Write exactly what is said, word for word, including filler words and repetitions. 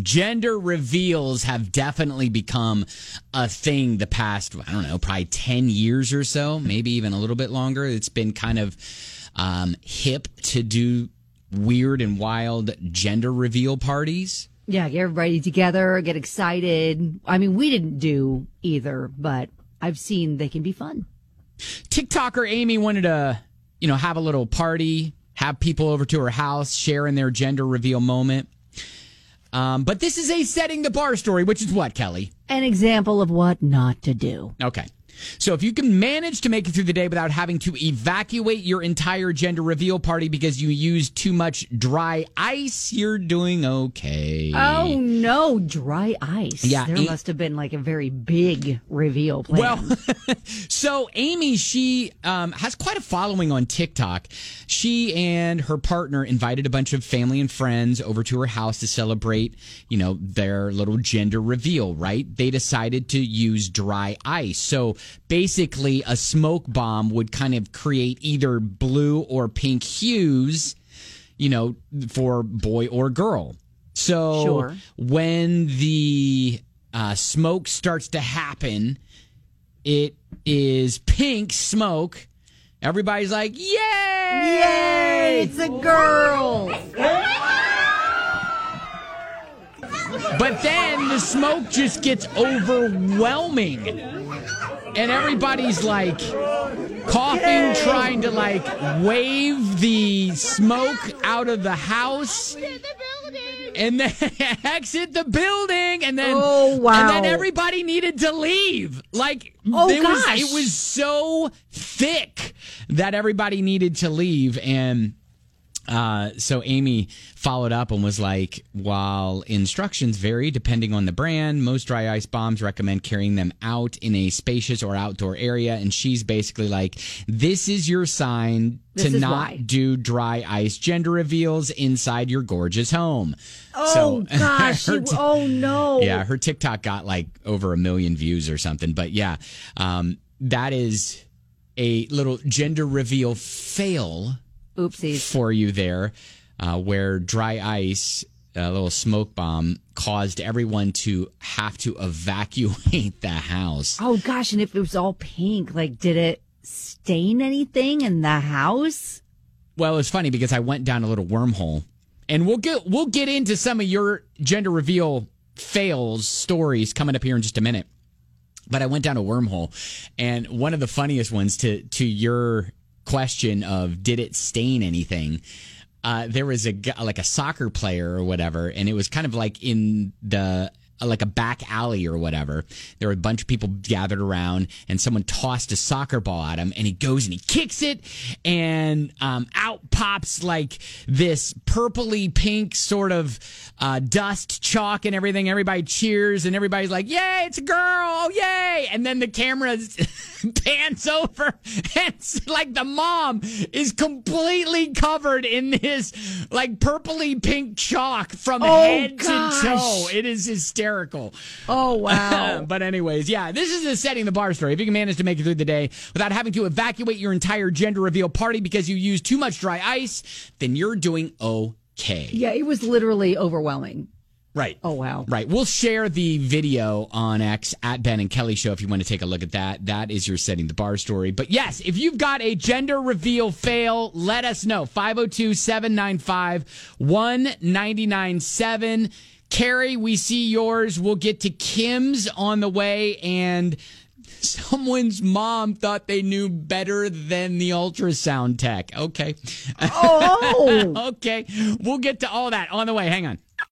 gender reveals have definitely become a thing the past, I don't know, probably ten years or so, maybe even a little bit longer. It's been kind of um, hip to do weird and wild gender reveal parties. Yeah, get everybody together, get excited. I mean, we didn't do either, but I've seen they can be fun. TikToker Amy wanted to, you know, have a little party, have people over to her house, share in their gender reveal moment. Um, but this is a setting the bar story, which is what, Kelly? An example of what not to do. Okay. So if you can manage to make it through the day without having to evacuate your entire gender reveal party because you used too much dry ice, you're doing okay. Oh, no, dry ice. Yeah, there a- must have been like a very big reveal plan. Well, so Amy, she um, has quite a following on TikTok. She and her partner invited a bunch of family and friends over to her house to celebrate, you know, their little gender reveal, right? They decided to use dry ice. So basically, a smoke bomb would kind of create either blue or pink hues, you know, for boy or girl. So Sure. when the uh, smoke starts to happen, it is pink smoke. Everybody's like, yay! Yay! It's a girl! But then the smoke just gets overwhelming. And everybody's like coughing, trying to like wave the smoke out of the house. And then exit the building, and then Oh, wow. and then everybody needed to leave. Like Oh, it was gosh. it was so thick that everybody needed to leave. And uh, so Amy followed up and was like, while instructions vary depending on the brand, most dry ice bombs recommend carrying them out in a spacious or outdoor area. And she's basically like, this is your sign This to is not why. do dry ice gender reveals inside your gorgeous home. Oh, So, gosh. her you- t- oh, no. yeah, her TikTok got like over a million views or something. But yeah, um, that is a little gender reveal fail Oopsies. for you there, uh, where dry ice, a little smoke bomb, caused everyone to have to evacuate the house. Oh, gosh. And if it was all pink, like, did it stain anything in the house? Well, it's funny because I went down a little wormhole, and we'll get we'll get into some of your gender reveal fails stories coming up here in just a minute. But I went down a wormhole, and one of the funniest ones to to your question of did it stain anything? Uh, there was a gu- like a soccer player or whatever, and it was kind of like in the like a back alley or whatever. There were a bunch of people gathered around, and someone tossed a soccer ball at him, and he goes and he kicks it, and um, out pops like this purpley pink sort of uh, dust chalk and everything. Everybody cheers, and everybody's like, "Yay, it's a girl! Oh, yay!" And then the camera pans over, and it's like the mom is completely covered in this like purpley pink chalk from Oh, head gosh. to toe. It is hysterical. Oh, wow. But anyways, yeah, this is a setting the bar story. If you can manage to make it through the day without having to evacuate your entire gender reveal party because you used too much dry ice, then you're doing okay. Yeah, it was literally overwhelming. Right. Oh, wow. Right. We'll share the video on X at Ben and Kelly Show if you want to take a look at that. That is your setting the bar story. But yes, if you've got a gender reveal fail, let us know. five oh two, seven nine five, one nine nine seven. Carrie, we see yours. We'll get to Kim's on the way, and someone's mom thought they knew better than the ultrasound tech. Okay. Oh! Okay. We'll get to all that on the way. Hang on.